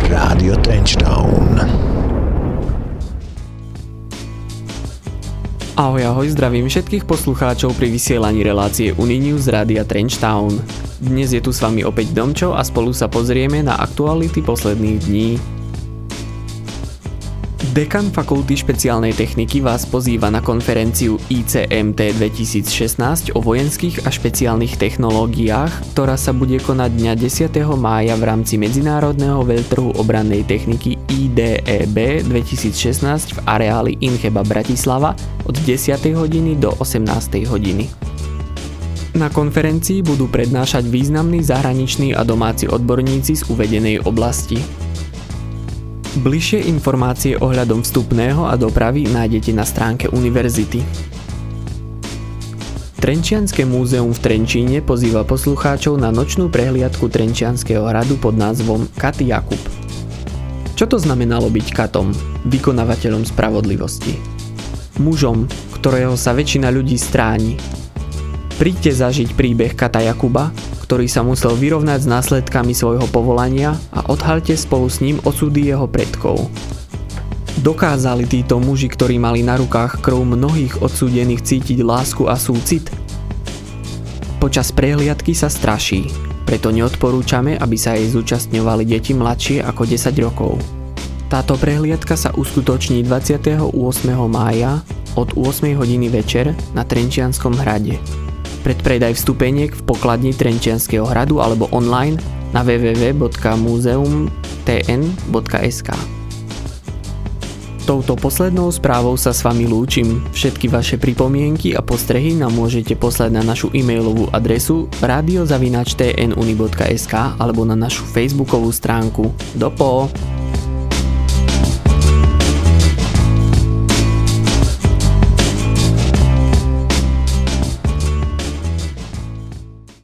Rádio Trenchtown. Ahoj, zdravím všetkých poslucháčov pri vysielaní relácie Uninews Rádia Trenchtown. Dnes je tu s vami opäť Domčo a spolu sa pozrieme na aktuality posledných dní. Dekan Fakulty špeciálnej techniky vás pozýva na konferenciu ICMT 2016 o vojenských a špeciálnych technológiách, ktorá sa bude konať dňa 10. mája v rámci Medzinárodného veľtrhu obrannej techniky IDEB 2016 v areáli Incheba Bratislava od 10. hodiny do 18. hodiny. Na konferencii budú prednášať významní zahraniční a domáci odborníci z uvedenej oblasti. Bližšie informácie ohľadom vstupného a dopravy nájdete na stránke univerzity. Trenčianske múzeum v Trenčíne pozýva poslucháčov na nočnú prehliadku Trenčianskeho hradu pod názvom Kat Jakub. Čo to znamenalo byť katom, vykonavateľom spravodlivosti? Mužom, ktorého sa väčšina ľudí stráni. Príďte zažiť príbeh Kata Jakuba, ktorý sa musel vyrovnať s následkami svojho povolania a odhaľte spolu s ním osudy jeho predkov. Dokázali títo muži, ktorí mali na rukách krv mnohých odsúdených, cítiť lásku a súcit? Počas prehliadky sa straší, preto neodporúčame, aby sa jej zúčastňovali deti mladšie ako 10 rokov. Táto prehliadka sa uskutoční 28. mája od 8 hodiny večer na Trenčianskom hrade. Predpredaj vstupeniek v pokladni Trenčianskeho hradu alebo online na www.muzeumtn.sk. Touto poslednou správou sa s vami lúčim. Všetky vaše pripomienky a postrehy nám môžete poslať na našu e-mailovú adresu radio@tnuni.sk alebo na našu facebookovú stránku. Dopo!